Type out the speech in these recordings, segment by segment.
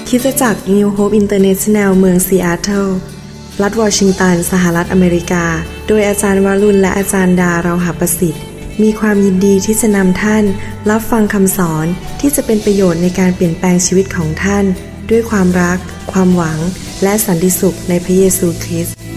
คริสตจักร New Hope International เมืองซีแอตเทิลรัฐวอชิงตันสหรัฐอเมริกาโดยอาจารย์วรุณและอาจารย์ดาเราหประสิทธิ์มีความยินดีที่จะนำท่านรับฟังคำสอนที่จะเป็นประโยชน์ในการเปลี่ยนแปลงชีวิตของท่านด้วยความรักความหวังและสันติสุขในพระเยซูคริสต์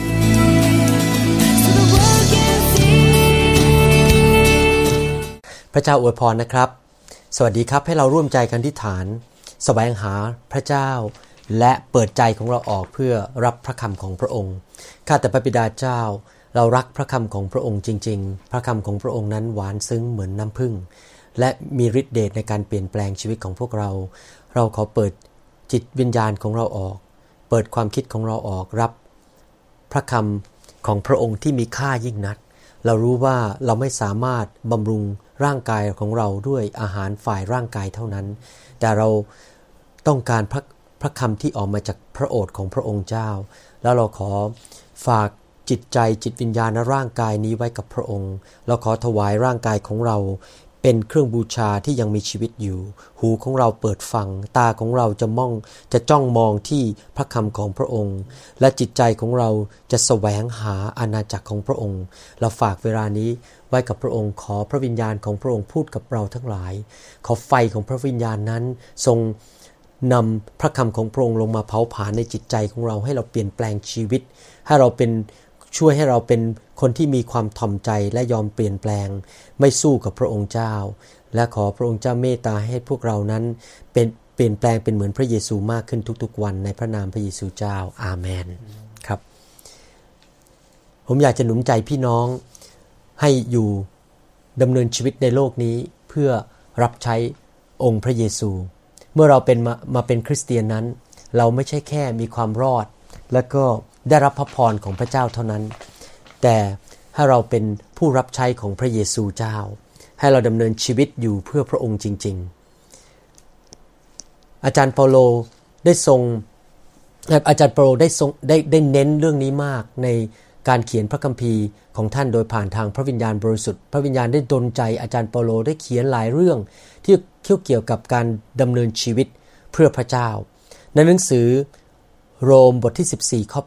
พระเจ้าอวยพรนะครับสวัสดีครับให้เราร่วมใจกันอธิษฐานแสวงหาพระเจ้าและเปิดใจของเราออกเพื่อรับพระคำของพระองค์ข้าแต่พระบิดาเจ้าเรารักพระคำของพระองค์จริงๆพระคำของพระองค์นั้นหวานซึ้งเหมือนน้ำผึ้งและมีฤทธิ์เดชในการเปลี่ยนแปลงชีวิตของพวกเราเราขอเปิดจิตวิญญาณของเราออกเปิดความคิดของเราออกรับพระคำของพระองค์ที่มีค่ายิ่งนักเรารู้ว่าเราไม่สามารถบำรุงร่างกายของเราด้วยอาหารฝ่ายร่างกายเท่านั้นแต่เราต้องการพระคำที่ออกมาจากพระโอษฐ์ของพระองค์เจ้าแล้วเราขอฝากจิตใจจิตวิญญาณและร่างกายนี้ไว้กับพระองค์เราขอถวายร่างกายของเราเป็นเครื่องบูชาที่ยังมีชีวิตอยู่หูของเราเปิดฟังตาของเราจะจ้องมองที่พระคำของพระองค์และจิตใจของเราจะแสวงหาอาณาจักรของพระองค์เราฝากเวลานี้ไว้กับพระองค์ขอพระวิญญาณของพระองค์พูดกับเราทั้งหลายขอไฟของพระวิญญาณนั้นทรงนำพระคำของพระองค์ลงมาเผาผลาญในจิตใจของเราให้เราเปลี่ยนแปลงชีวิตให้เราช่วยให้เราเป็นคนที่มีความถ่อมใจและยอมเปลี่ยนแปลงไม่สู้กับพระองค์เจ้าและขอพระองค์เจ้าเมตตาให้พวกเรานั้นเปลี่ยนแปลงเป็นเหมือนพระเยซูมากขึ้นทุกๆวันในพระนามพระเยซูเจ้าอาเมนครับผมอยากจะหนุนใจพี่น้องให้อยู่ดำเนินชีวิตในโลกนี้เพื่อรับใช้องค์พระเยซูเมื่อเราเป็นมาเป็นคริสเตียนนั้นเราไม่ใช่แค่มีความรอดแล้วก็ได้รับพระพรของพระเจ้าเท่านั้นแต่ให้เราเป็นผู้รับใช้ของพระเยซูเจ้าให้เราดำเนินชีวิตอยู่เพื่อพระองค์จริงๆอาจารย์เปาโลได้เน้นเรื่องนี้มากในการเขียนพระคัมภีร์ของท่านโดยผ่านทางพระวิญญาณบริสุทธิ์พระวิญญาณได้ดลใจอาจารย์เปาโลได้เขียนหลายเรื่องที่เกี่ยวกับการดำเนินชีวิตเพื่อพระเจ้าในหนังสือโรมบทที่14ข้อ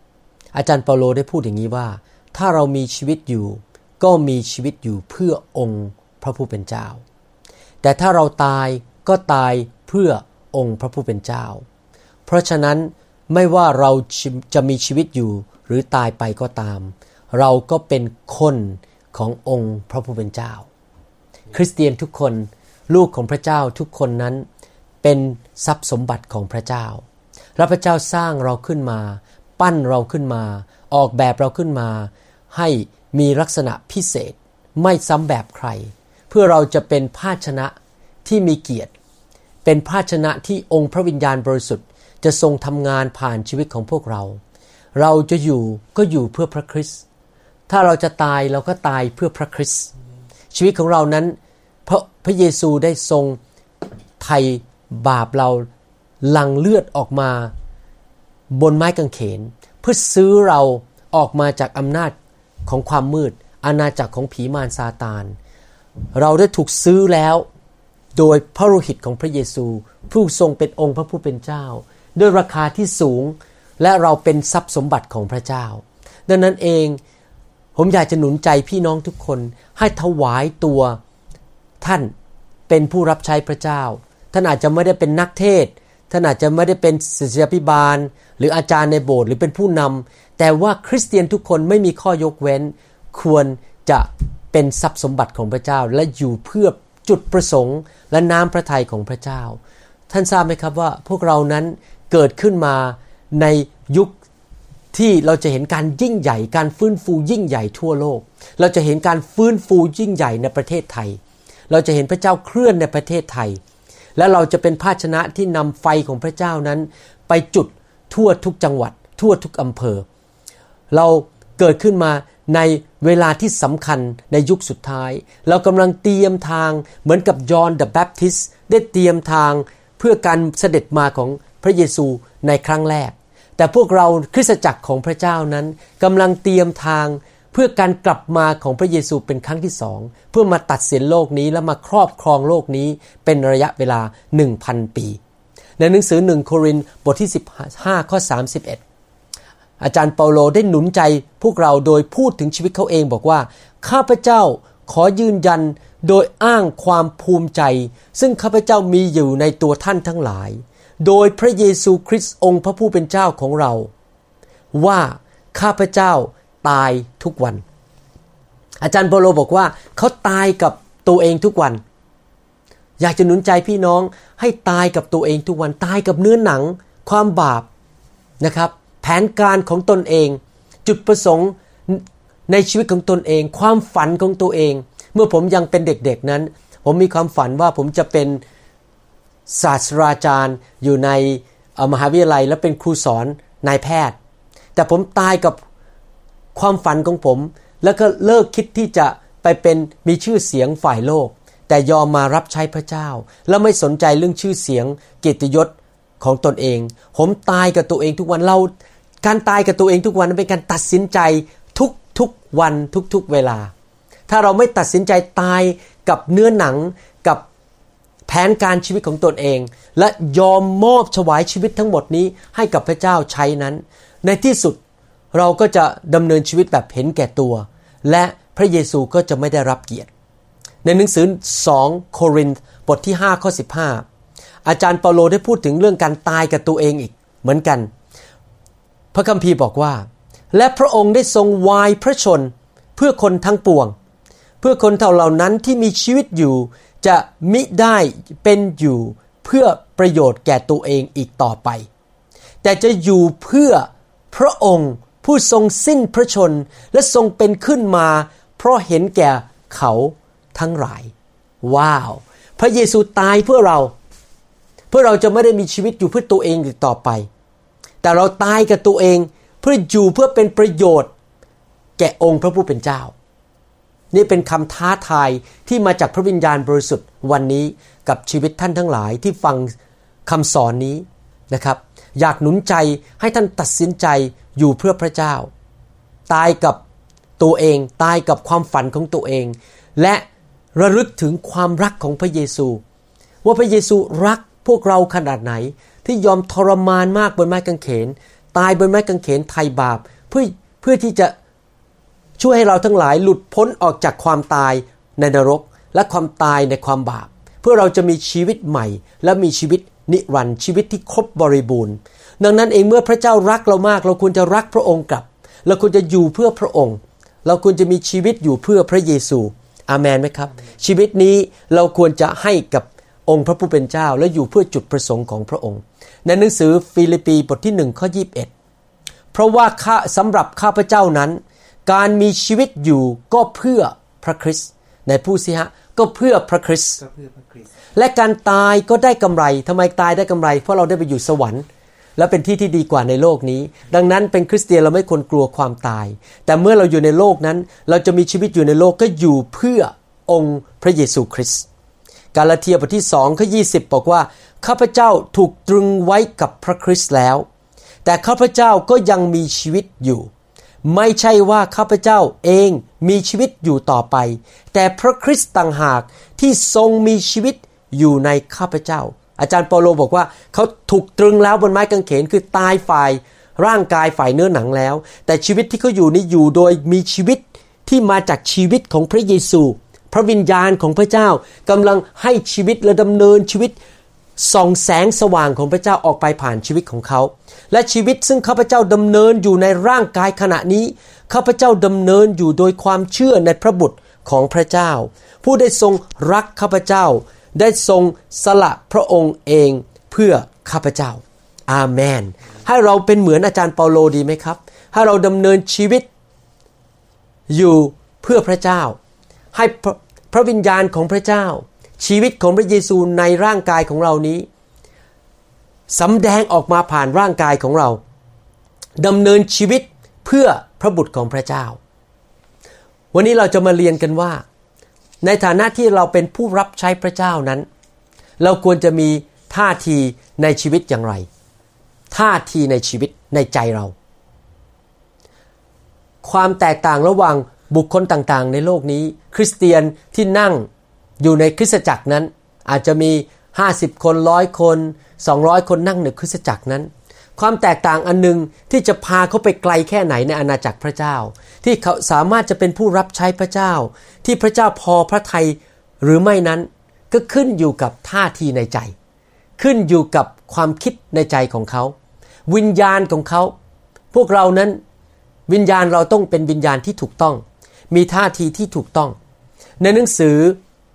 8อาจารย์เปาโลได้พูดอย่างนี้ว่าถ้าเรามีชีวิตอยู่ก็มีชีวิตอยู่เพื่อองค์พระผู้เป็นเจ้าแต่ถ้าเราตายก็ตายเพื่อองค์พระผู้เป็นเจ้าเพราะฉะนั้นไม่ว่าเราจะมีชีวิตอยู่หรือตายไปก็ตามเราก็เป็นคนขององค์พระผู้เป็นเจ้าคริสเตียนทุกคนลูกของพระเจ้าทุกคนนั้นเป็นทรัพย์สมบัติของพระเจ้าและพระเจ้าสร้างเราขึ้นมาปั้นเราขึ้นมาออกแบบเราขึ้นมาให้มีลักษณะพิเศษไม่ซ้ำแบบใครเพื่อเราจะเป็นภาชนะที่มีเกียรติเป็นภาชนะที่องค์พระวิญญาณบริสุทธิ์จะทรงทำงานผ่านชีวิตของพวกเราเราจะอยู่ก็อยู่เพื่อพระคริสต์ถ้าเราจะตายเราก็ตายเพื่อพระคริสต์ชีวิตของเรานั้นพระเยซูได้ทรงไถ่บาปเราหลั่งเลือดออกมาบนไม้กางเขนเพื่อซื้อเราออกมาจากอำนาจของความมืดอาณาจักรของผีมารซาตานเราได้ถูกซื้อแล้วโดยพระโลหิตของพระเยซูผู้ทรงเป็นองค์พระผู้เป็นเจ้าด้วยราคาที่สูงและเราเป็นทรัพย์สมบัติของพระเจ้าดังนั้นเองผมอยากจะหนุนใจพี่น้องทุกคนให้ถวายตัวท่านเป็นผู้รับใช้พระเจ้าท่านอาจจะไม่ได้เป็นนักเทศน์ท่านอาจจะไม่ได้เป็นศิษยาภิบาลหรืออาจารย์ในโบสถ์หรือเป็นผู้นำแต่ว่าคริสเตียนทุกคนไม่มีข้อยกเว้นควรจะเป็นทรัพย์สมบัติของพระเจ้าและอยู่เพื่อจุดประสงค์และน้ำพระทัยของพระเจ้าท่านทราบไหมครับว่าพวกเรานั้นเกิดขึ้นมาในยุคที่เราจะเห็นการยิ่งใหญ่การฟื้นฟูยิ่งใหญ่ทั่วโลกเราจะเห็นการฟื้นฟูยิ่งใหญ่ในประเทศไทยเราจะเห็นพระเจ้าเคลื่อนในประเทศไทยและเราจะเป็นภาชนะที่นำไฟของพระเจ้านั้นไปจุดทั่วทุกจังหวัดทั่วทุกอำเภอเราเกิดขึ้นมาในเวลาที่สำคัญในยุคสุดท้ายเรากำลังเตรียมทางเหมือนกับยอห์นเดอะแบปทิสต์ได้เตรียมทางเพื่อการเสด็จมาของพระเยซูในครั้งแรกแต่พวกเราคริสตจักรของพระเจ้านั้นกำลังเตรียมทางเพื่อการกลับมาของพระเยซูเป็นครั้งที่สองเพื่อมาตัดสินโลกนี้และมาครอบครองโลกนี้เป็นระยะเวลา 1,000 ปีในหนังสือ1โครินธ์บทที่15ข้อ31อาจารย์เปาโลได้หนุนใจพวกเราโดยพูดถึงชีวิตเขาเองบอกว่าข้าพเจ้าขอยืนยันโดยอ้างความภูมิใจซึ่งข้าพเจ้ามีอยู่ในตัวท่านทั้งหลายโดยพระเยซูคริสต์องค์พระผู้เป็นเจ้าของเราว่าข้าพเจ้าตายทุกวันอาจารย์เปาโลบอกว่าเขาตายกับตัวเองทุกวันอยากจะหนุนใจพี่น้องให้ตายกับตัวเองทุกวันตายกับเนื้อหนังความบาปนะครับแผนการของตนเองจุดประสงค์ในชีวิตของตนเองความฝันของตัวเองเมื่อผมยังเป็นเด็กๆนั้นผมมีความฝันว่าผมจะเป็นศาสตราจารย์อยู่ในมหาวิทยาลัยและเป็นครูสอนนายแพทย์แต่ผมตายกับความฝันของผมแล้วก็เลิกคิดที่จะไปเป็นมีชื่อเสียงฝ่ายโลกแต่ยอมมารับใช้พระเจ้าแล้วไม่สนใจเรื่องชื่อเสียงเกียรติยศของตนเองผมตายกับตัวเองทุกวันการตายกับตัวเองทุกวันนั้นเป็นการตัดสินใจทุกวันทุกเวลาถ้าเราไม่ตัดสินใจตายกับเนื้อหนังกับแผนการชีวิตของตนเองและยอมมอบถวายชีวิตทั้งหมดนี้ให้กับพระเจ้าใช้นั้นในที่สุดเราก็จะดำเนินชีวิตแบบเห็นแก่ตัวและพระเยซูก็จะไม่ได้รับเกียรติในหนังสือ2โครินธ์บทที่5ข้อ15อาจารย์เปาโลได้พูดถึงเรื่องการตายกับตัวเองอีกเหมือนกันพระคัมภีร์บอกว่าและพระองค์ได้ทรงวายพระชนเพื่อคนทั้งปวงเพื่อคนเหล่านั้นที่มีชีวิตอยู่จะมิได้เป็นอยู่เพื่อประโยชน์แก่ตัวเองอีกต่อไปแต่จะอยู่เพื่อพระองค์ผู้ทรงสิ้นพระชนและทรงเป็นขึ้นมาเพราะเห็นแก่เขาทั้งหลายว้าวพระเยซูตายเพื่อเราจะไม่ได้มีชีวิตอยู่เพื่อตัวเองอีกต่อไปแต่เราตายกับตัวเองเพื่ออยู่เพื่อเป็นประโยชน์แก่องค์พระผู้เป็นเจ้านี่เป็นคำท้าทายที่มาจากพระวิญญาณบริสุทธิ์วันนี้กับชีวิตท่านทั้งหลายที่ฟังคำสอนนี้นะครับอยากหนุนใจให้ท่านตัดสินใจอยู่เพื่อพระเจ้าตายกับตัวเองตายกับความฝันของตัวเองและระลึกถึงความรักของพระเยซูว่าพระเยซูรักพวกเราขนาดไหนที่ยอมทรมานมากบนไม้กางเขนตายบนไม้กางเขนไถ่บาปเพื่อที่จะช่วยให้เราทั้งหลายหลุดพ้นออกจากความตายในนรกและความตายในความบาปเพื่อเราจะมีชีวิตใหม่และมีชีวิตนิรันดร์ชีวิตที่ครบบริบูรณ์ดังนั้นเองเมื่อพระเจ้ารักเรามากเราควรจะรักพระองค์กลับเราควรจะอยู่เพื่อพระองค์เราควรจะมีชีวิตอยู่เพื่อพระเยซูอาเมนไหมครับชีวิตนี้เราควรจะให้กับองค์พระผู้เป็นเจ้าและอยู่เพื่อจุดประสงค์ของพระองค์ในหนังสือฟิลิปปีบทที่1ข้อ21เพราะว่าสำหรับข้าพเจ้านั้นการมีชีวิตอยู่ก็เพื่อพระคริสต์ในผู้สิฮะก็เพื่อพระคริสต์และการตายก็ได้กำไรทำไมตายได้กำไรเพราะเราได้ไปอยู่สวรรค์และเป็นที่ที่ดีกว่าในโลกนี้ดังนั้นเป็นคริสเตียนเราไม่ควรกลัวความตายแต่เมื่อเราอยู่ในโลกนั้นเราจะมีชีวิตอยู่ในโลกก็อยู่เพื่อองค์พระเยซูคริสต์กาลาเทียบทที่2ข้อ20บอกว่าข้าพเจ้าถูกตรึงไว้กับพระคริสต์แล้วแต่ข้าพเจ้าก็ยังมีชีวิตอยู่ไม่ใช่ว่าข้าพเจ้าเองมีชีวิตอยู่ต่อไปแต่พระคริสต์ต่างหากที่ทรงมีชีวิตอยู่ในข้าพเจ้าอาจารย์เปาโลบอกว่าเขาถูกตรึงแล้วบนไม้กางเขนคือตายฝ่ายร่างกายฝ่ายเนื้อหนังแล้วแต่ชีวิตที่เขาอยู่นี้อยู่โดยมีชีวิตที่มาจากชีวิตของพระเยซูพระวิญญาณของพระเจ้ากำลังให้ชีวิตและดำเนินชีวิตส่องแสงสว่างของพระเจ้าออกไปผ่านชีวิตของเขาและชีวิตซึ่งข้าพเจ้าดำเนินอยู่ในร่างกายขณะนี้ข้าพเจ้าดำเนินอยู่โดยความเชื่อในพระบุตรของพระเจ้าผู้ได้ทรงรักข้าพเจ้าได้ทรงสละพระองค์เองเพื่อข้าพเจ้าอาเมนให้เราเป็นเหมือนอาจารย์เปาโลดีไหมครับให้เราดำเนินชีวิตอยู่เพื่อพระเจ้าให้พระวิญญาณของพระเจ้าชีวิตของพระเยซูในร่างกายของเรานี้สำแดงออกมาผ่านร่างกายของเราดำเนินชีวิตเพื่อพระบุตรของพระเจ้าวันนี้เราจะมาเรียนกันว่าในฐานะที่เราเป็นผู้รับใช้พระเจ้านั้นเราควรจะมีท่าทีในชีวิตอย่างไรท่าทีในชีวิตในใจเราความแตกต่างระหว่างบุคคลต่างๆในโลกนี้คริสเตียนที่นั่งอยู่ในคริสตจักรนั้นอาจจะมี 50 คน100 คน200 คนนั่งในคริสตจักรนั้นความแตกต่างอันนึงที่จะพาเขาไปไกลแค่ไหนในอาณาจักรพระเจ้าที่เขาสามารถจะเป็นผู้รับใช้พระเจ้าที่พระเจ้าพอพระทัยหรือไม่นั้นก็ขึ้นอยู่กับท่าทีในใจขึ้นอยู่กับความคิดในใจของเขาวิญญาณของเขาพวกเรานั้นวิญญาณเราต้องเป็นวิญญาณที่ถูกต้องมีท่าทีที่ถูกต้องในหนังสือ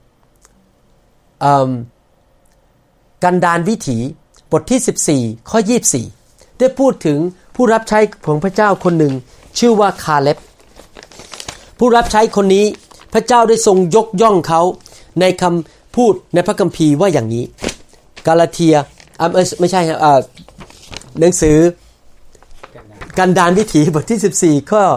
กันดารวิถีบทที่14ข้อ24ได้พูดถึงผู้รับใช้ของพระเจ้าคนหนึ่งชื่อว่าคาเล็บผู้รับใช้คนนี้พระเจ้าได้ทรงยกย่องเขาในคำพูดในพระคัมภีร์ว่าอย่างนี้กาลาเทียไม่ใช่หนังสือกันดารวิถีบทที่14ข้อ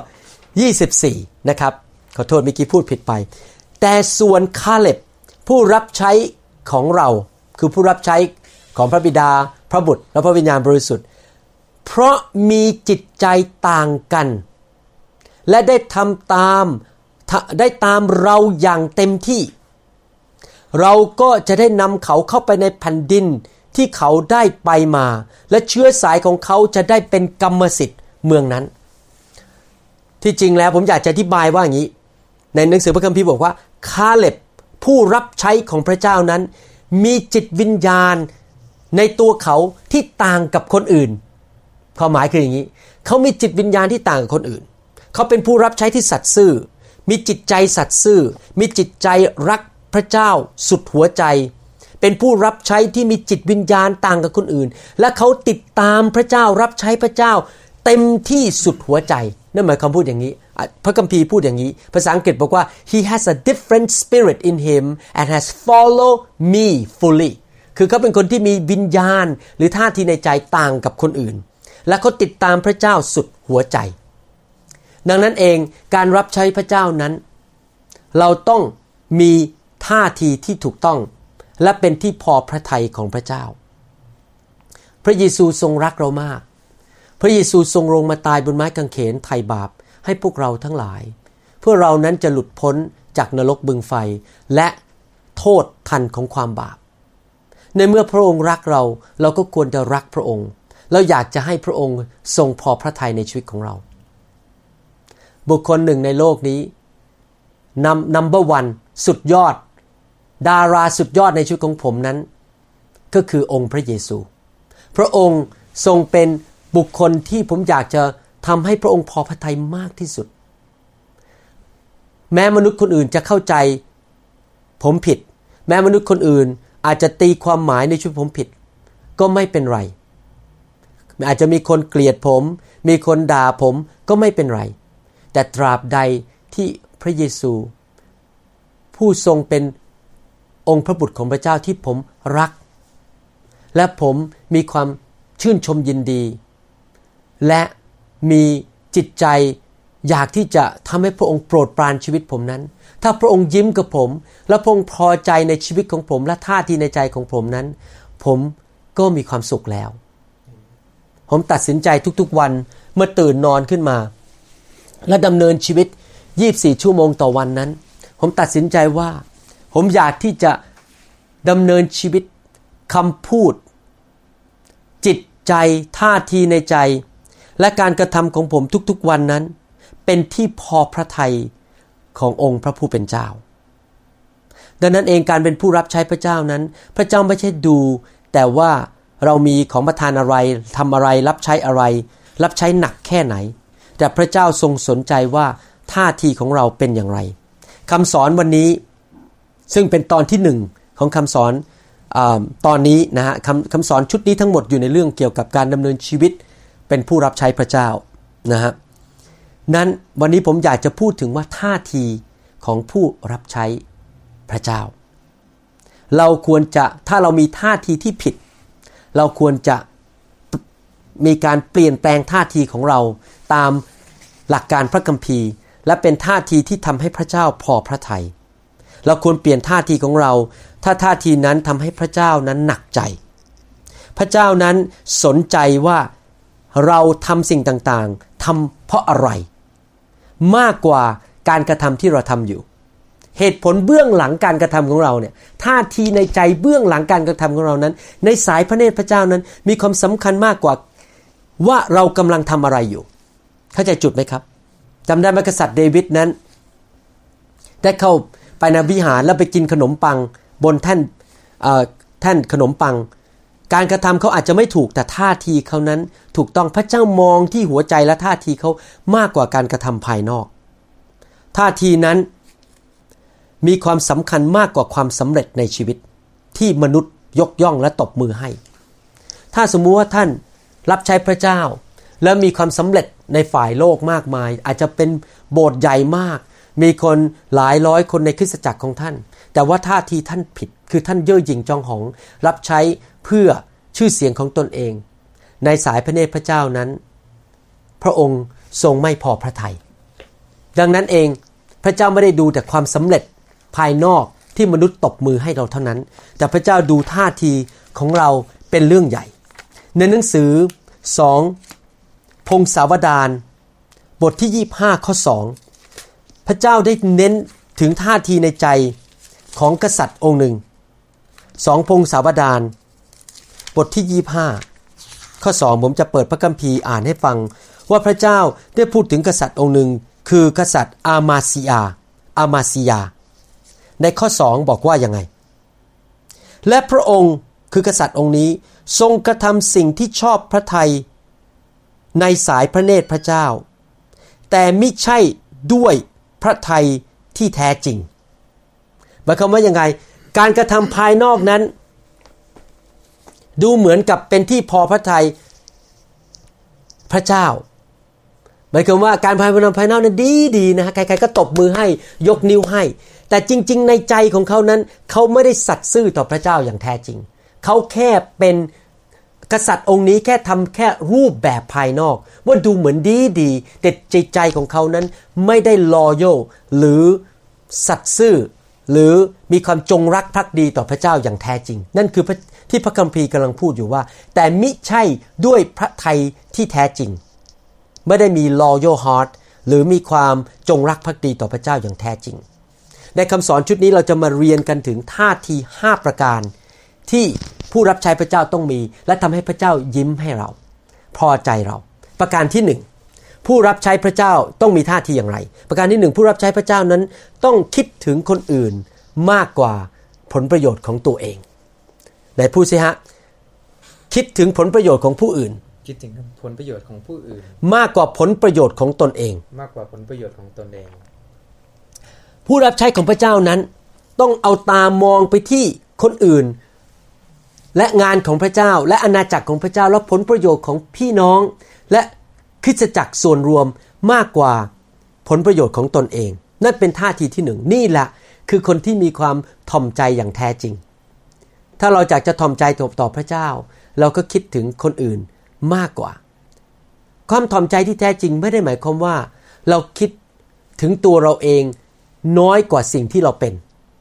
24นะครับขอโทษเมื่อกี้พูดผิดไปแต่ส่วนคาเล็บผู้รับใช้ของเราคือผู้รับใช้ของพระบิดาพระบุตรและพระวิญญาณบริสุทธิ์เพราะมีจิตใจต่างกันและได้ทำตามเราอย่างเต็มที่เราก็จะได้นำเขาเข้าไปในแผ่นดินที่เขาได้ไปมาและเชื้อสายของเขาจะได้เป็นกรรมสิทธิ์เมืองนั้นที่จริงแล้วผมอยากจะอธิบายว่าอย่างนี้ในหนังสือพระคัมภีร์บอกว่าคาเล็บผู้รับใช้ของพระเจ้านั้นมีจิตวิญญาณในตัวเขาที่ต่างกับคนอื่นความหมายคืออย่างนี้เขามีจิตวิญญาณที่ต่างกับคนอื่นเขาเป็นผู้รับใช้ที่สัตย์ซื่อมีจิตใจสัตย์ซื่อมีจิตใจรักพระเจ้าสุดหัวใจเป็นผู้รับใช้ที่มีจิตวิญญาณต่างกับคนอื่นและเขาติดตามพระเจ้ารับใช้พระเจ้าเต็มที่สุดหัวใจนั่นหมายความพูดอย่างนี้พระคัมภีร์พูดอย่างนี้ภาษาอังกฤษบอกว่า he has a different spirit in him and has followed me fully คือเขาเป็นคนที่มีวิญญาณหรือท่าทีในใจต่างกับคนอื่นและเขาติดตามพระเจ้าสุดหัวใจดังนั้นเองการรับใช้พระเจ้านั้นเราต้องมีท่าทีที่ถูกต้องและเป็นที่พอพระทัยของพระเจ้าพระเยซูทรงรักเรามากพระเยซูทรงลงมาตายบนไม้กางเขนไถ่บาปให้พวกเราทั้งหลายเพื่อเรานั้นจะหลุดพ้นจากนรกบึงไฟและโทษทันของความบาปในเมื่อพระองค์รักเราเราก็ควรจะรักพระองค์เราอยากจะให้พระองค์ทรงพอพระทัยในชีวิตของเราบุคคลหนึ่งในโลกนี้number one สุดยอดดาราสุดยอดในชีวิตของผมนั้นก็คือองค์พระเยซูพระองค์ทรงเป็นบุคคลที่ผมอยากจะทำให้พระองค์พอพระทัยมากที่สุดแม้มนุษย์คนอื่นจะเข้าใจผมผิดแม้มนุษย์คนอื่นอาจจะตีความหมายในชีวิตผมผิดก็ไม่เป็นไรอาจจะมีคนเกลียดผมมีคนด่าผมก็ไม่เป็นไรแต่ตราบใดที่พระเยซูผู้ทรงเป็นองค์พระบุตรของพระเจ้าที่ผมรักและผมมีความชื่นชมยินดีและมีจิตใจอยากที่จะทำให้พระองค์โปรดปรานชีวิตผมนั้นถ้าพระองค์ยิ้มกับผมและพระองค์พอใจในชีวิตของผมและท่าทีในใจของผมนั้นผมก็มีความสุขแล้วผมตัดสินใจทุกๆวันเมื่อตื่นนอนขึ้นมาและดำเนินชีวิต24ชั่วโมงต่อวันนั้นผมตัดสินใจว่าผมอยากที่จะดำเนินชีวิตคำพูดจิตใจท่าทีในใจและการกระทำของผมทุกๆวันนั้นเป็นที่พอพระทัยขององค์พระผู้เป็นเจ้าดังนั้นเองการเป็นผู้รับใช้พระเจ้านั้นพระเจ้าไม่ใช่ดูแต่ว่าเรามีของประทานอะไรทำอะไรรับใช้อะไรรับใช้หนักแค่ไหนแต่พระเจ้าทรงสนใจว่าท่าทีของเราเป็นอย่างไรคำสอนวันนี้ซึ่งเป็นตอนที่1ของคำสอนตอนนี้นะฮะคำสอนชุดนี้ทั้งหมดอยู่ในเรื่องเกี่ยวกับการดำเนินชีวิตเป็นผู้รับใช้พระเจ้านะฮะนั้นวันนี้ผมอยากจะพูดถึงว่าท่าทีของผู้รับใช้พระเจ้าเราควรจะถ้าเรามีท่าทีที่ผิดเราควรจะมีการเปลี่ยนแปลงท่าทีของเราตามหลักการพระคัมภีร์และเป็นท่าทีที่ทำให้พระเจ้าพอพระทัยเราควรเปลี่ยนท่าทีของเราถ้าท่าทีนั้นทำให้พระเจ้านั้นหนักใจพระเจ้านั้นสนใจว่าเราทำสิ่งต่างๆทำเพราะอะไรมากกว่าการกระทำที่เราทำอยู่เหตุผลเบื้องหลังการกระทำของเราเนี่ยท่าทีในใจเบื้องหลังการกระทำของเรานั้นในสายพระเนตรพระเจ้านั้นมีความสำคัญมากกว่าว่าเรากำลังทำอะไรอยู่เข้าใจจุดไหมครับจำได้ไหมกษัตริย์เดวิดนั้นได้เข้าไปในวิหารแล้วไปกินขนมปังบนแท่นขนมปังการกระทำเขาอาจจะไม่ถูกแต่ท่าทีเขานั้นถูกต้องพระเจ้ามองที่หัวใจและท่าทีเขามากกว่าการกระทำภายนอกท่าทีนั้นมีความสำคัญมากกว่าความสำเร็จในชีวิตที่มนุษย์ยกย่องและตบมือให้ถ้าสมมุติว่าท่านรับใช้พระเจ้าแล้วมีความสำเร็จในฝ่ายโลกมากมายอาจจะเป็นโบสถ์ใหญ่มากมีคนหลายร้อยคนในคริสตจักรของท่านแต่ว่าท่าทีท่านผิดคือท่านเย่อหยิ่งจองหองรับใช้เพื่อชื่อเสียงของตนเองในสายพระเนตรพระเจ้านั้นพระองค์ทรงไม่พอพระทัยดังนั้นเองพระเจ้าไม่ได้ดูแต่ความสำเร็จภายนอกที่มนุษย์ตบมือให้เราเท่านั้นแต่พระเจ้าดูท่าทีของเราเป็นเรื่องใหญ่ในหนังสือ2พงศาวดารบทที่25ข้อ2พระเจ้าได้เน้นถึงท่าทีในใจของกษัตริย์องค์หนึ่ง2พงศาวดารบทที่25ข้อ2ผมจะเปิดพระคัมภีร์อ่านให้ฟังว่าพระเจ้าได้พูดถึงกษัตริย์องค์หนึ่งคือกษัตริย์อามาซิยาในข้อ2บอกว่ายังไงและพระองค์คือกษัตริย์องค์นี้ทรงกระทำสิ่งที่ชอบพระทัยในสายพระเนตรพระเจ้าแต่มิใช่ด้วยพระทัยที่แท้จริงหมายความว่ายังไงการกระทำภายนอกนั้นดูเหมือนกับเป็นที่พอพระทัยพระเจ้าหมายความว่าการภายนอกนั้นดีนะฮะใครๆก็ตบมือให้ยกนิ้วให้แต่จริงๆในใจของเขานั้นเขาไม่ได้สัตย์ซื่อต่อพระเจ้าอย่างแท้จริงเขาแค่เป็นกษัตริย์องค์นี้แค่ทำแค่รูปแบบภายนอกว่าดูเหมือนดีแต่จิตใจของเขานั้นไม่ได้ loyal หรือสัตย์ซื่อหรือมีความจงรักภักดีต่อพระเจ้าอย่างแท้จริงนั่นคือที่พระคัมภีร์กำลังพูดอยู่ว่าแต่มิใช่ด้วยพระทัยที่แท้จริงไม่ได้มี loyal heart หรือมีความจงรักภักดีต่อพระเจ้าอย่างแท้จริงในคำสอนชุดนี้เราจะมาเรียนกันถึงท่าที5ประการที่ผู้รับใช้พระเจ้าต้องมีและทำให้พระเจ้ายิ้มให้เราพอใจเราประการที่1ผู้รับใช้พระเจ้าต้องมีท่าทีอย่างไรประการที่1ผู้รับใช้พระเจ้านั้นต้องคิดถึงคนอื่นมากกว่าผลประโยชน์ของตัวเองไหนพูดสิฮะคิดถึงผลประโยชน์ของผู้อื่นคิดถึงผลประโยชน์ของผู้อื่นมากกว่าผลประโยชน์ของตนเองมากกว่าผลประโยชน์ของตนเองผู้รับใช้ของพระเจ้านั้นต้องเอาตามองไปที่คนอื่นและงานของพระเจ้าและอาณาจักรของพระเจ้าและผลประโยชน์ของพี่น้องและคริสตจักรส่วนรวมมากกว่าผลประโยชน์ของตนเองนั่นเป็นท่าทีที่1นี่แหละคือคนที่มีความถ่อมใจอย่างแท้จริงถ้าเราอยากจะถ่อมใจต่อพระเจ้าเราก็คิดถึงคนอื่นมากกว่าความถ่อมใจที่แท้จริงไม่ได้หมายความว่าเราคิดถึงตัวเราเองน้อยกว่าสิ่งที่เราเป็น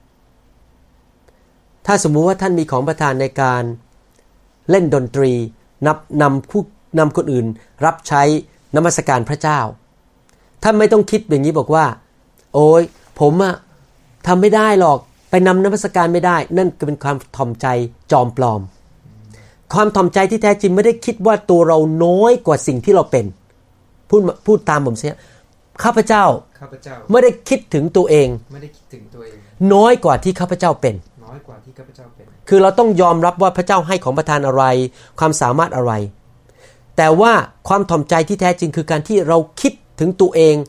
ถ้าสมมุติว่าท่านมีของประทานในการเล่นดนตรีนำคนอื่นรับใช้นมัสการพระเจ้าท่านไม่ต้องคิดอย่างนี้บอกว่าโอ๊ยผมทำไม่ได้หรอกไปนำนมัสการไม่ได้นั่นเป็นความถ่อมใจจอมปลอมความถ่อมใจที่แท้จริงไม่ได้คิดว่าตัวเราน้อยกว่าสิ่งที่เราเป็นพูดตามผมเสียข้าพเจ้าไม่ได้คิดถึงตัวเองน้อยกว่าที่ข้าพเจ้าเป็นคือเราต้องยอมรับว่าพระเจ้าให้ของประทานอะไรความสามารถอะไรแต่ว่าความถ่อมใจที่แท้จริงคือการที่เราคิดถึงตัวเอง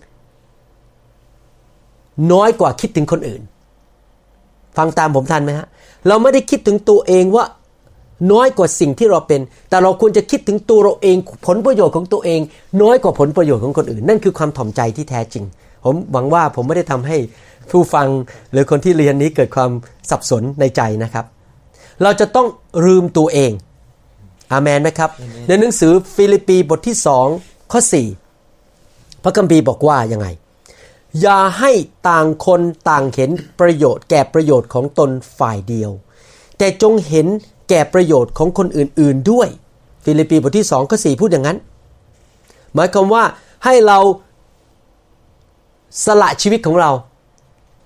น้อยกว่าคิดถึงคนอื่นฟังตามผมทันไหมฮะเราไม่ได้คิดถึงตัวเองว่าน้อยกว่าสิ่งที่เราเป็นแต่เราควรจะคิดถึงตัวเราเองผลประโยชน์ของตัวเองน้อยกว่าผลประโยชน์ของคนอื่นนั่นคือความถ่อมใจที่แท้จริงผมหวังว่าผมไม่ได้ทำให้ผู้ฟังหรือคนที่เรียนนี้เกิดความสับสนในใจนะครับเราจะต้องลืมตัวเองอาเมนไหมครับในหนังสือฟิลิปปีบทที่2ข้อ4พระคัมภีร์บอกว่ายังไงอย่าให้ต่างคนต่างเห็นประโยชน์แก่ประโยชน์ของตนฝ่ายเดียวแต่จงเห็นแก่ประโยชน์ของคนอื่นๆด้วยฟิลิปปีบทที่2ข้อ4พูดอย่างนั้นหมายความว่าให้เราสละชีวิตของเรา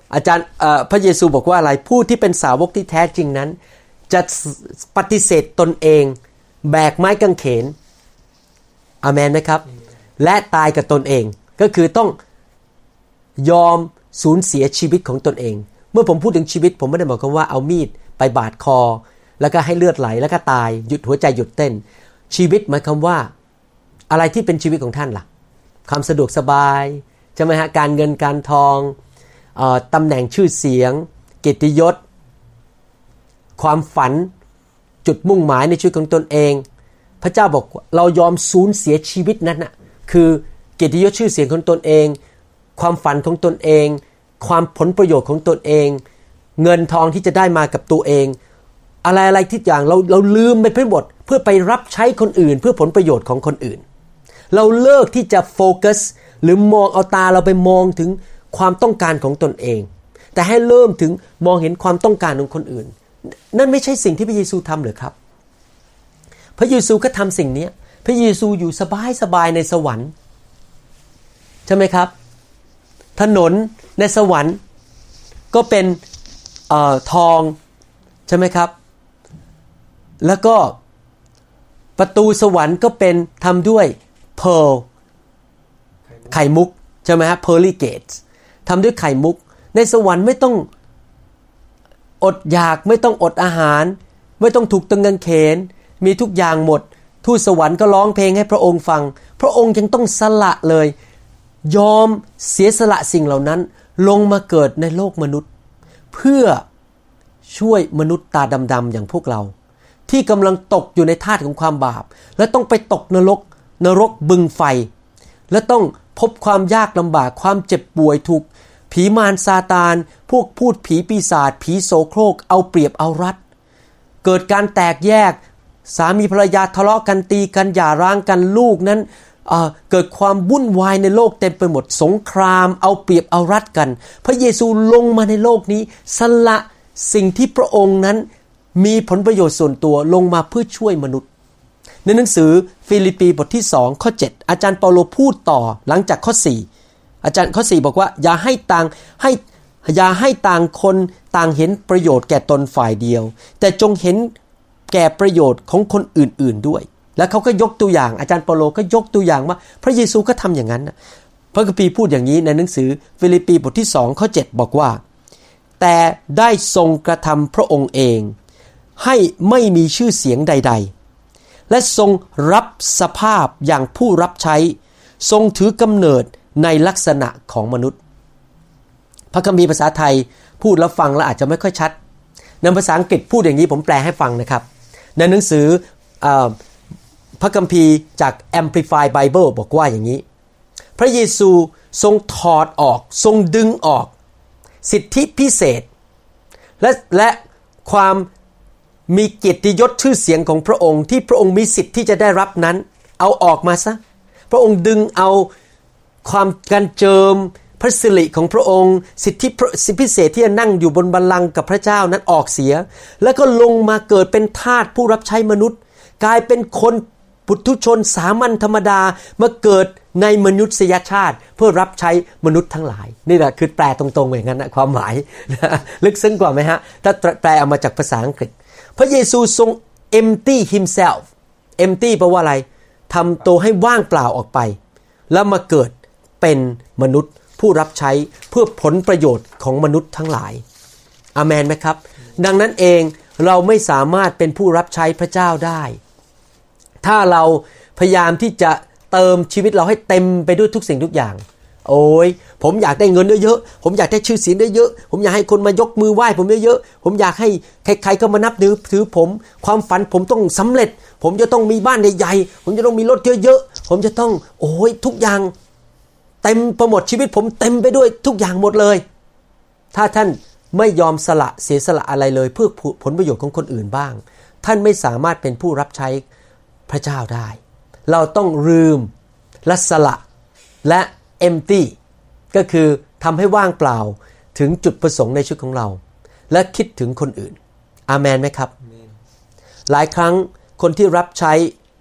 อาจารย์พระเยซูบอกว่าอะไรผู้ที่เป็นสาวกที่แท้จริงนั้นจะปฏิเสธตนเองแบกไม้กางเขนอาเมนไหมครับและตายกับตนเองก็คือต้องยอมสูญเสียชีวิตของตนเองเมื่อผมพูดถึงชีวิตผมไม่ได้บอกคำว่าเอามีดไปบาดคอแล้วก็ให้เลือดไหลแล้วก็ตายหยุดหัวใจหยุดเต้นชีวิตหมายความว่าอะไรที่เป็นชีวิตของท่านล่ะความสะดวกสบายใช่ไหมฮะการเงินการทองตำแหน่งชื่อเสียงเกียรติยศความฝันจุดมุ่งหมายในชีวิตของตนเองพระเจ้าบอกเรายอมสูญเสียชีวิตนั้นนะคือเกียรติยศชื่อเสียงของตนเองความฝันของตนเองความผลประโยชน์ของตนเองเงินทองที่จะได้มากับตัวเองอะไรๆที่อย่างเราลืมไปหมดเพื่อไปรับใช้คนอื่นเพื่อผลประโยชน์ของคนอื่นเราเลิกที่จะโฟกัสหรือมองเอาตาเราไปมองถึงความต้องการของตนเองแต่ให้เริ่มถึงมองเห็นความต้องการของคนอื่นนั่นไม่ใช่สิ่งที่พระเยซูทำหรือครับพระเยซูก็ทำสิ่งนี้พระเยซูอยู่สบายในสวรรค์ใช่ไหมครับถนนในสวรรค์ก็เป็นทองใช่ไหมครับแล้วก็ประตูสวรรค์ก็เป็นทำด้วยเพร์ลไข่มุกใช่ไหมฮะ pearly gates ทำด้วยไข่มุกในสวรรค์ไม่ต้องอดอยากไม่ต้องอดอาหารไม่ต้องถูกตึงกางเขนมีทุกอย่างหมดทูตสวรรค์ก็ร้องเพลงให้พระองค์ฟังพระองค์ยังต้องสละเลยยอมเสียสละสิ่งเหล่านั้นลงมาเกิดในโลกมนุษย์เพื่อช่วยมนุษย์ตาดำๆอย่างพวกเราที่กำลังตกอยู่ในทาสของความบาปและต้องไปตกนรกบึงไฟและต้องพบความยากลำบากความเจ็บป่วยถูกผีมารซาตานพวกพูดผีปีศาจผีโสโครกเอาเปรียบเอารัดเกิดการแตกแยกสามีภรรยาทะเลาะกันตีกันหย่าร้างกันลูกนั้นเกิดความวุ่นวายในโลกเต็มไปหมดสงครามเอาเปรียบเอารัดกันพระเยซูลงมาในโลกนี้สละสิ่งที่พระองค์นั้นมีผลประโยชน์ส่วนตัวลงมาเพื่อช่วยมนุษย์ในหนังสือฟิลิปปีบทที่2ข้อ7อาจารย์เปาโลพูดต่อหลังจากข้อ4อาจารย์ข้อ4บอกว่าอย่าให้ต่างคนต่างเห็นประโยชน์แก่ตนฝ่ายเดียวแต่จงเห็นแก่ประโยชน์ของคนอื่นๆด้วยแล้วเขาก็ยกตัวอย่างอาจารย์เปาโลก็ยกตัวอย่างว่าพระเยซูก็ทำอย่างนั้นพระคัมภีร์พูดอย่างนี้ในหนังสือฟิลิปปีบทที่2ข้อ7บอกว่าแต่ได้ทรงกระทำพระองค์เองให้ไม่มีชื่อเสียงใดๆและทรงรับสภาพอย่างผู้รับใช้ทรงถือกำเนิดในลักษณะของมนุษย์พระคัมภีร์ภาษาไทยพูดแล้วฟังแล้วอาจจะไม่ค่อยชัดในภาษาอังกฤษพูดอย่างนี้ผมแปลให้ฟังนะครับในหนังสือพระคัมภีร์จาก Amplified Bible บอกว่าอย่างนี้พระเยซูทรงถอดออกทรงดึงออกสิทธิพิเศษและความมีเกียรติยศชื่อเสียงของพระองค์ที่พระองค์มีสิทธิ์ที่จะได้รับนั้นเอาออกมาซะพระองค์ดึงเอาความการเจิมพระสิริของพระองค์สิทธิพิเศษที่จะนั่งอยู่บนบัลลังก์กับพระเจ้านั้นออกเสียแล้วก็ลงมาเกิดเป็นทาสผู้รับใช้มนุษย์กลายเป็นคนปุถุชนสามัญธรรมดามาเกิดในมนุษยชาติเพื่อรับใช้มนุษย์ทั้งหลายนี่แหละคือแปลตรงๆอย่างนั้นนะความหมายลึกซึ้งกว่าไหมฮะถ้าแปลออกมาจากภาษาอังกฤษพระเยซูทรง empty himself empty แปลว่าอะไรทำตัวให้ว่างเปล่าออกไปแล้วมาเกิดเป็นมนุษย์ผู้รับใช้เพื่อผลประโยชน์ของมนุษย์ทั้งหลายอาเมนไหมครับดังนั้นเองเราไม่สามารถเป็นผู้รับใช้พระเจ้าได้ถ้าเราพยายามที่จะเติมชีวิตเราให้เต็มไปด้วยทุกสิ่งทุกอย่างโอ้ยผมอยากได้เงินเยอะๆผมอยากได้ชื่อเสียงเยอะๆผมอยากให้คนมายกมือไหว้ผมเยอะๆผมอยากให้ใครๆก็มานับถือผมความฝันผมต้องสำเร็จผมจะต้องมีบ้านใหญ่ๆผมจะต้องมีรถเยอะๆผมจะต้องโอ้ยทุกอย่างเต็มไปหมดชีวิตผมเต็มไปด้วยทุกอย่างหมดเลยถ้าท่านไม่ยอมเสียสละอะไรเลยเพื่อผลประโยชน์ของคนอื่นบ้างท่านไม่สามารถเป็นผู้รับใช้พระเจ้าได้เราต้องลืมและสละและ empty ก็คือทำให้ว่างเปล่าถึงจุดประสงค์ในชีวิตของเราและคิดถึงคนอื่นอาเมนไหมครับหลายครั้งคนที่รับใช้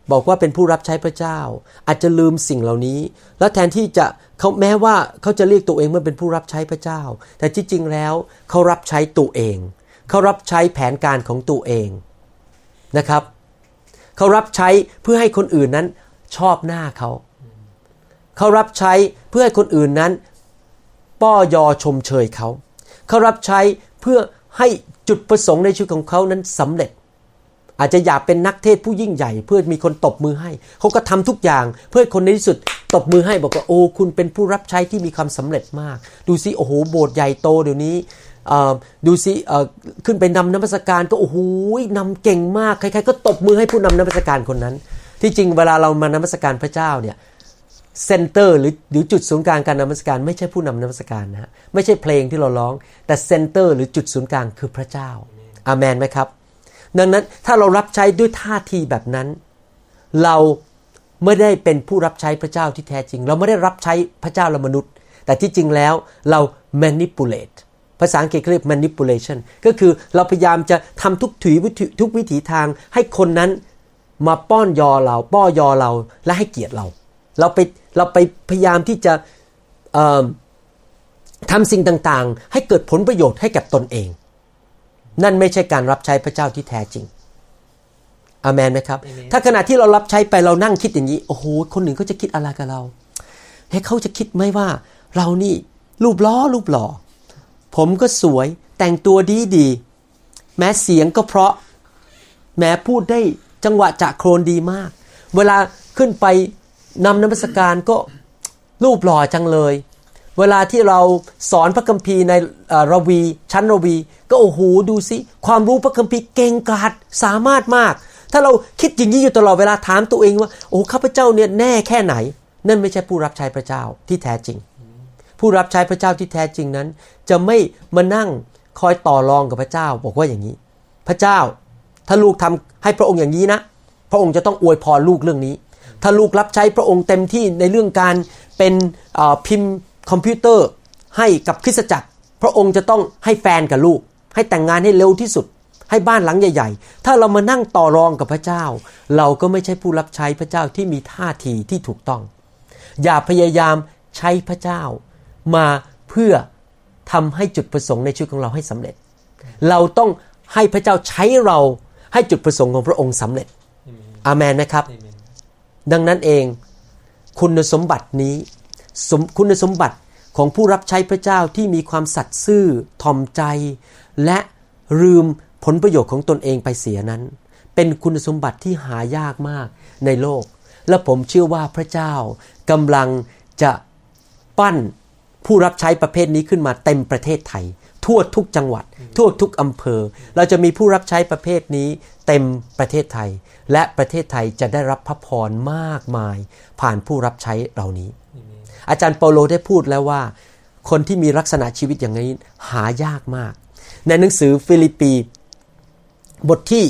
บอกว่าเป็นผู้รับใช้พระเจ้าอาจจะลืมสิ่งเหล่านี้แล้วแทนที่จะเขาแม้ว่าเขาจะเรียกตัวเองว่าเป็นผู้รับใช้พระเจ้าแต่ที่จริงแล้วเขารับใช้ตัวเองเขารับใช้แผนการของตัวเองนะครับเขารับใช้เพื่อให้คนอื่นนั้นชอบหน้าเขารับใช้เพื่อให้คนอื่นนั้นป้อยอชมเชยเขารับใช้เพื่อให้จุดประสงค์ในชีวิตของเขานั้นสำเร็จอาจจะอยากเป็นนักเทศผู้ยิ่งใหญ่เพื่อมีคนตบมือให้เขาก็ทำทุกอย่างเพื่อคนในที่สุดตบมือให้บอกว่าโอ้คุณเป็นผู้รับใช้ที่มีความสำเร็จมากดูสิโอ้โหโบสถ์ใหญ่โตเดี๋ยวนี้ดูสิขึ้นไปนำนมัสการก็โอ้โหนำเก่งมากใครๆก็ตบมือให้ผู้นำนมัสการคนนั้นที่จริงเวลาเรามานมัสการพระเจ้าเนี่ยเซ็นเตอร์หรือจุดศูนย์กลางการนมัสการไม่ใช่ผู้นำนมัสการนะฮะไม่ใช่เพลงที่เราร้องแต่เซ็นเตอร์หรือจุดศูนย์กลางคือพระเจ้าอาเมนไหมครับดังนั้นถ้าเรารับใช้ด้วยท่าทีแบบนั้นเราไม่ได้เป็นผู้รับใช้พระเจ้าที่แท้จริงเราไม่ได้รับใช้พระเจ้าและมนุษย์แต่ที่จริงแล้วเรา manipulate ภาษาอังกฤษเรียก manipulation ก็คือเราพยายามจะทำทุกวิถีทางให้คนนั้นมาป้อยอเราและให้เกียรติเราไปพยายามที่จะทำสิ่งต่างๆให้เกิดผลประโยชน์ให้กับตนเองนั่นไม่ใช่การรับใช้พระเจ้าที่แท้จริงอาเมนไหมครับถ้าขณะที่เรารับใช้ไปเรานั่งคิดอย่างนี้โอ้โหคนหนึ่งเขาจะคิดอะไรกับเราให้เขาจะคิดไหมว่าเรานี่รูปหล่อผมก็สวยแต่งตัวดีแม้เสียงก็เพราะแม้พูดได้จังหวะจะโครนดีมากเวลาขึ้นไปนมัสการก็รูปหล่อจังเลยเวลาที่เราสอนพระคัมภีร์ในชั้นระวีก็โอ้โหดูสิความรู้พระคัมภีร์เก่งกาจสามารถมากถ้าเราคิดอย่างนี้อยู่ตลอดเวลาถามตัวเองว่าโอ้ข้าพเจ้าเนี่ยแน่แค่ไหนนั่นไม่ใช่ผู้รับใช้พระเจ้าที่แท้จริงผู้รับใช้พระเจ้าที่แท้จริงนั้นจะไม่มานั่งคอยต่อรองกับพระเจ้าบอกว่าอย่างนี้พระเจ้าถ้าลูกทำให้พระองค์อย่างนี้นะพระองค์จะต้องอวยพรลูกเรื่องนี้ถ้าลูกรับใช้พระองค์เต็มที่ในเรื่องการเป็นพิมพ์คอมพิวเตอร์ให้กับคริสตจักรพระองค์จะต้องให้แฟนกับลูกให้แต่งงานให้เร็วที่สุดให้บ้านหลังใหญ่ๆถ้าเรามานั่งต่อรองกับพระเจ้าเราก็ไม่ใช่ผู้รับใช้พระเจ้าที่มีท่าทีที่ถูกต้องอย่าพยายามใช้พระเจ้ามาเพื่อทำให้จุดประสงค์ในชีวิตของเราให้สำเร็จเราต้องให้พระเจ้าใช้เราให้จุดประสงค์ของพระองค์สำเร็จอาเมนนะครับดังนั้นเองคุณสมบัตินี้คุณสมบัติของผู้รับใช้พระเจ้าที่มีความสัตย์ซื่อถ่อมใจและลืมผลประโยชน์ของตนเองไปเสียนั้นเป็นคุณสมบัติที่หายากมากในโลกและผมเชื่อว่าพระเจ้ากำลังจะปั้นผู้รับใช้ประเภทนี้ขึ้นมาเต็มประเทศไทยทั่วทุกจังหวัดทั่วทุกอำเภอเราจะมีผู้รับใช้ประเภทนี้เต็มประเทศไทยและประเทศไทยจะได้รับพระพรมากมายผ่านผู้รับใช้เหล่านี้อาจารย์เปาโลได้พูดแล้วว่าคนที่มีลักษณะชีวิตอย่างนี้หายากมากในหนังสือฟิลิปปีบทที่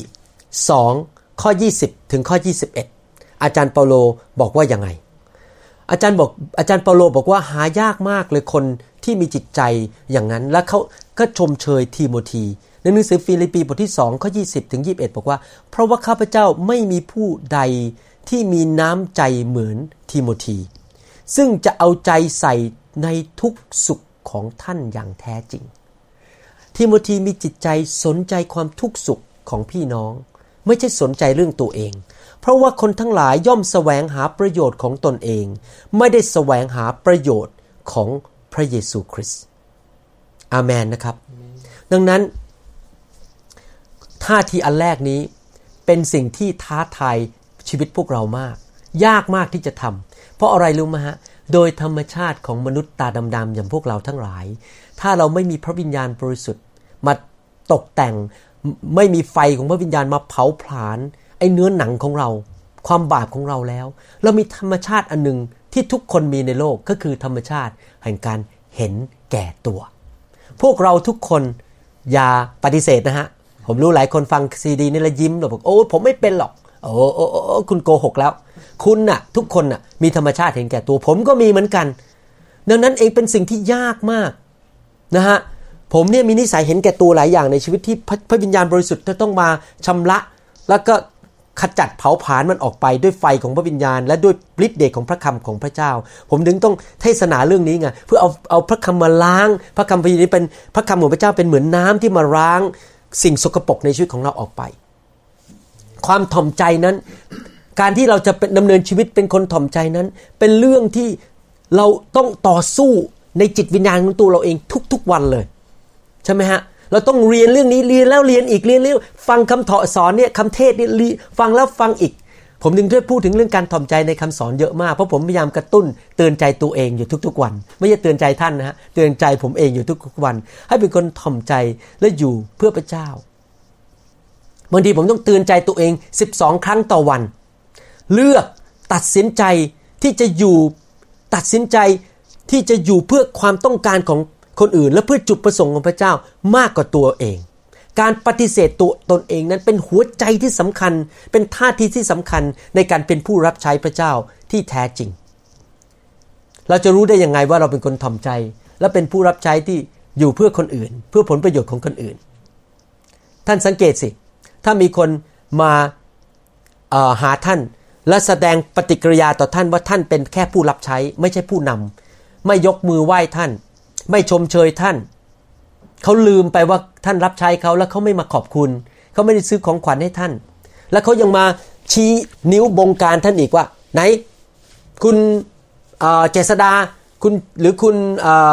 2ข้อ20ถึงข้อ21อาจารย์เปาโลบอกว่ายังไงอาจารย์เปาโลบอกว่าหายากมากเลยคนที่มีจิตใจอย่างนั้นและเขาก็ชมเชยทีโมธีในหนังสือฟิลิปปีบทที่2ข้อ20ถึง21บอกว่าเพราะว่าข้าพเจ้าไม่มีผู้ใดที่มีน้ำใจเหมือนทีโมธีซึ่งจะเอาใจใส่ในทุกสุขของท่านอย่างแท้จริงทีโมธีมีจิตใจสนใจความทุกข์สุขของพี่น้องไม่ใช่สนใจเรื่องตัวเองเพราะว่าคนทั้งหลายย่อมแสวงหาประโยชน์ของตนเองไม่ได้แสวงหาประโยชน์ของพระเยซูคริสต์อาเมนนะครับดังนั้นท่าทีอันแรกนี้เป็นสิ่งที่ท้าทายชีวิตพวกเรามากยากมากที่จะทำเพราะอะไรรู้ไหมฮะโดยธรรมชาติของมนุษย์ตาดำๆอย่างพวกเราทั้งหลายถ้าเราไม่มีพระวิญญาณบริสุทธิ์มาตกแต่งไม่มีไฟของพระวิญญาณมาเผาผลาญไอ้เนื้อหนังของเราความบาปของเราแล้วเรามีธรรมชาติอันหนึ่งที่ทุกคนมีในโลกก็คือธรรมชาติแห่งการเห็นแก่ตัวพวกเราทุกคนอย่าปฏิเสธนะฮะผมรู้หลายคนฟังซีดีนี่แล้วยิ้มบอกโอ้ผมไม่เป็นหรอกโอ้คุณโกหกแล้วคุณน่ะทุกคนน่ะมีธรรมชาติเห็นแก่ตัวผมก็มีเหมือนกันดังนั้นเองเป็นสิ่งที่ยากมากนะฮะผมเนี่ยมีนิสัยเห็นแก่ตัวหลายอย่างในชีวิตที่พระวิญญาณบริสุทธิ์จะต้องมาชำระแล้วก็ขจัดเผาผลาญมันออกไปด้วยไฟของพระวิญญาณและด้วยฤทธิ์เดชของพระคำของพระเจ้าผมถึงต้องเทศนาเรื่องนี้ไงเพื่อเอาพระคำมาล้างพระคำนี้เป็นพระคำของพระเจ้าเป็นเหมือนน้ำที่มาล้างสิ่งสกปรกในชีวิตของเราออกไปความถ่อมใจนั้นการที่เราจะดำเนินชีวิตเป็นคนถ่อมใจนั้นเป็นเรื่องที่เราต้องต่อสู้ในจิตวิญญาณของตัวเราเองทุกๆวันเลยใช่ไหมฮะเราต้องเรียนเรื่องนี้เรียนแล้วเรียนอีกเรียนแล้วฟังคำสอนเนี่ยคำเทศนี่ฟังแล้วฟังอีกผมถึงได้พูดถึงเรื่องการถ่อมใจในคำสอนเยอะมากเพราะผมพยายามกระตุ้นเตือนใจตัวเองอยู่ทุกๆวันไม่ใช่เตือนใจท่านนะฮะเตือนใจผมเองอยู่ทุกๆวันให้เป็นคนถ่อมใจและอยู่เพื่อพระเจ้าบางทีผมต้องเตือนใจตัวเอง12ครั้งต่อวันเลือกตัดสินใจที่จะอยู่ตัดสินใจที่จะอยู่เพื่อความต้องการของคนอื่นและเพื่อจุดประสงค์ของพระเจ้ามากกว่าตัวเองการปฏิเสธตัวตนเองนั้นเป็นหัวใจที่สำคัญเป็นท่าทีที่สำคัญในการเป็นผู้รับใช้พระเจ้าที่แท้จริงเราจะรู้ได้ยังไงว่าเราเป็นคนถ่อมใจและเป็นผู้รับใช้ที่อยู่เพื่อคนอื่นเพื่อผลประโยชน์ของคนอื่นท่านสังเกตสิถ้ามีคนมาหาท่านและแสดงปฏิกิริยาต่อท่านว่าท่านเป็นแค่ผู้รับใช้ไม่ใช่ผู้นำไม่ยกมือไหว้ท่านไม่ชมเชยท่านเขาลืมไปว่าท่านรับใช้เขาแล้วเขาไม่มาขอบคุณเขาไม่ได้ซื้อของขวัญให้ท่านแล้วเขายังมาชี้นิ้วบงการท่านอีกว่าไหนคุณเจษดาคุณหรือคุณ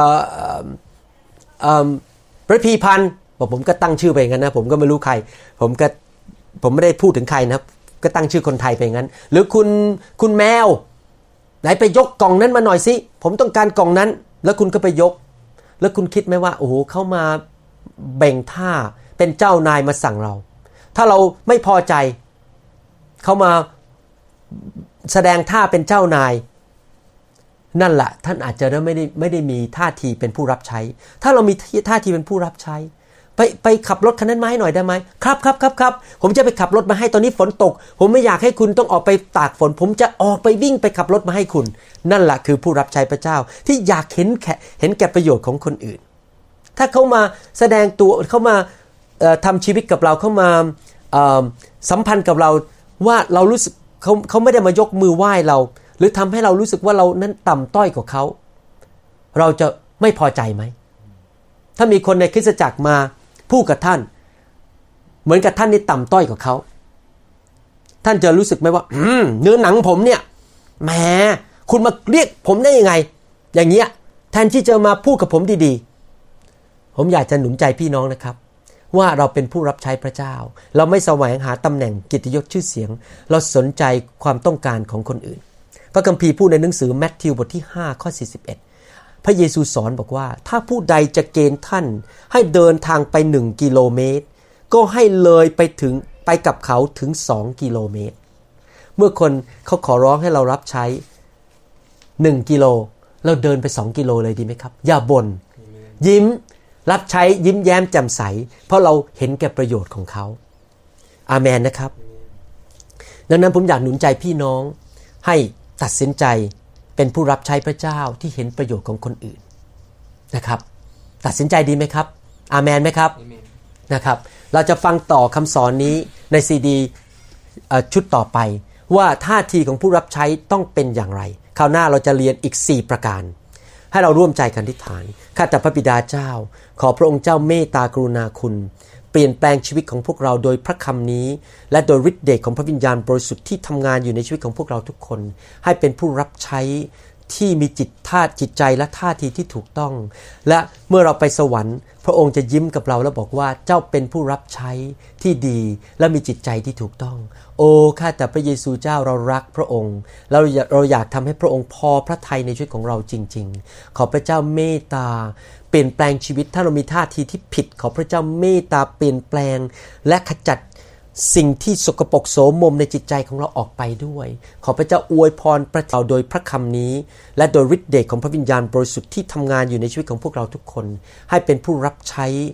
ระพีพันธ์บอกผมก็ตั้งชื่อไปอย่างนั้นนะผมก็ไม่รู้ใครผมไม่ได้พูดถึงใครนะครับก็ตั้งชื่อคนไทยไปอย่างนั้นหรือคุณแมวไหนไปยกกล่องนั้นมาหน่อยสิผมต้องการกล่องนั้นแล้วคุณก็ไปยกแล้วคุณคิดไหมว่าโอ้โหเขามาเบ่งท่าเป็นเจ้านายมาสั่งเราถ้าเราไม่พอใจเขามาแสดงท่าเป็นเจ้านายนั่นแหละท่านอาจจะไม่ได้มีท่าทีเป็นผู้รับใช้ถ้าเรามีท่าทีเป็นผู้รับใช้ไปขับรถคันนั้นมาให้หน่อยได้ไหมครับผมจะไปขับรถมาให้ตอนนี้ฝนตกผมไม่อยากให้คุณต้องออกไปตากฝนผมจะออกไปวิ่งไปขับรถมาให้คุณนั่นแหละคือผู้รับใช้พระเจ้าที่อยากเห็นแก่ประโยชน์ของคนอื่นถ้าเขามาแสดงตัวเขามาทำชีวิตกับเราเขามาสัมพันธ์กับเราว่าเรารู้สึกเขาไม่ได้มายกมือไหว้เราหรือทำให้เรารู้สึกว่าเรานั้นต่ำต้อยกว่าเขาเราจะไม่พอใจไหมถ้ามีคนในคริสตจักรมาพูดกับท่านเหมือนกับท่านนี่ต่ำต้อยกว่าเขาท่านจะรู้สึกไหมว่าเนื้อหนังผมเนี่ยแหมคุณมาเรียกผมได้ยังไงอย่างเงี้ยแทนที่จะมาพูดกับผมดีๆผมอยากจะหนุนใจพี่น้องนะครับว่าเราเป็นผู้รับใช้พระเจ้าเราไม่แสวงหาตำแหน่งเกียรติยศชื่อเสียงเราสนใจความต้องการของคนอื่นพระคัมภีร์พูดในหนังสือมัทธิวบทที่5ข้อ41พระเยซูสอนบอกว่าถ้าผู้ใดจะเกณฑ์ท่านให้เดินทางไป1กิโลเมตรก็ให้เลยไปกับเขาถึง2กิโลเมตรเมื่อคนเขาขอร้องให้เรารับใช้1กิโลเราเดินไป2กิโลเลยดีไหมครับอย่าบ่นยิ้มรับใช้ยิ้มแย้มแจ่มใสเพราะเราเห็นแก่ประโยชน์ของเขาอาเมนนะครับดังนั้นผมอยากหนุนใจพี่น้องให้ตัดสินใจเป็นผู้รับใช้พระเจ้าที่เห็นประโยชน์ของคนอื่นนะครับตัดสินใจดีไหมครับอาเมนไหมครับนะครับเราจะฟังต่อคำสอนนี้ในซีดีชุดต่อไปว่าท่าทีของผู้รับใช้ต้องเป็นอย่างไรคราวหน้าเราจะเรียนอีก4ประการให้เราร่วมใจกันอธิษฐานข้าแต่พระบิดาเจ้าขอพระองค์เจ้าเมตตากรุณาคุณเปลี่ยนแปลงชีวิตของพวกเราโดยพระคำนี้และโดยฤทธิ์เดชของพระวิญญาณบริสุทธิ์ที่ทำงานอยู่ในชีวิตของพวกเราทุกคนให้เป็นผู้รับใช้ที่มีจิตใจและท่าทีที่ถูกต้องและเมื่อเราไปสวรรค์พระองค์จะยิ้มกับเราและบอกว่าเจ้าเป็นผู้รับใช้ที่ดีและมีจิตใจที่ถูกต้องโอ้ข้าแต่พระเยซูเจ้าเรารักพระองค์เราอยากทำให้พระองค์พอพระทัยในชีวิตของเราจริงๆขอพระเจ้าเมตตาเปลี่ยนแปลงชีวิตถ้าเรามีท่าทีที่ผิดขอพระเจ้าเมตตาเปลี่ยนแปลงและขจัดสิ่งที่สกปรกโสมมในจิตใจของเราออกไปด้วยขอพระเจ้าอวยพรพระเจ้าโดยพระคำนี้และโดยฤทธิ์เดชของพระวิญญาณบริสุทธิ์ที่ทำงานอยู่ในชีวิตของพวกเราทุกคนให้เป็นผู้รับใช้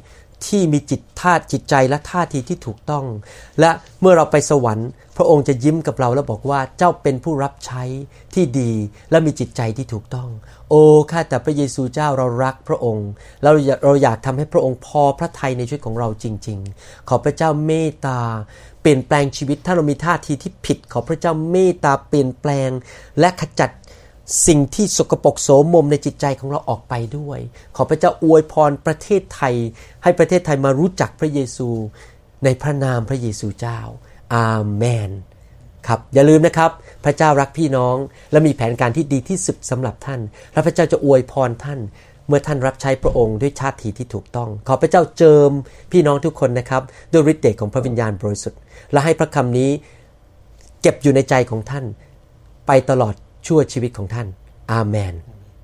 ที่มีจิตใจและท่าทีที่ถูกต้องและเมื่อเราไปสวรรค์พระองค์จะยิ้มกับเราแล้วบอกว่าเจ้าเป็นผู้รับใช้ที่ดีและมีจิตใจที่ถูกต้องโอ้ข้าแต่พระเยซูเจ้าเรารักพระองค์เราอยากทำให้พระองค์พอพระทัยในชีวิตของเราจริงๆขอพระเจ้าเมตตาเปลี่ยนแปลงชีวิตถ้าเรามีท่าทีที่ผิดขอพระเจ้าเมตตาเปลี่ยนแปลงและขจัดสิ่งที่สกปรกโสมมในจิตใจของเราออกไปด้วยขอพระเจ้าอวยพรประเทศไทยให้ประเทศไทยมารู้จักพระเยซูในพระนามพระเยซูเจ้าอาเมนครับอย่าลืมนะครับพระเจ้ารักพี่น้องและมีแผนการที่ดีที่สุดสำหรับท่านและพระเจ้าจะอวยพรท่านเมื่อท่านรับใช้พระองค์ด้วยท่าทีที่ถูกต้องขอพระเจ้าเจิมพี่น้องทุกคนนะครับด้วยฤทธิ์เดชของพระวิญญาณบริสุทธิ์และให้พระคำนี้เก็บอยู่ในใจของท่านไปตลอดชั่วชีวิตของท่านอาเมน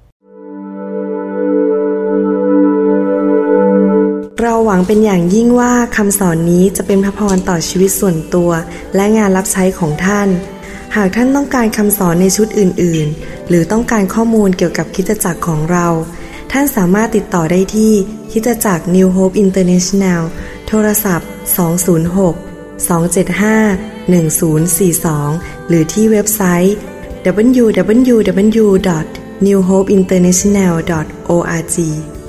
เราหวังเป็นอย่างยิ่งว่าคำสอนนี้จะเป็นพระพรต่อชีวิตส่วนตัวและงานรับใช้ของท่านหากท่านต้องการคำสอนในชุดอื่นๆหรือต้องการข้อมูลเกี่ยวกับคริสตจักรของเราท่านสามารถติดต่อได้ที่คริสตจักร New Hope International โทรศัพท์206-275-1042หรือที่เว็บไซต์ www.newhopeinternational.org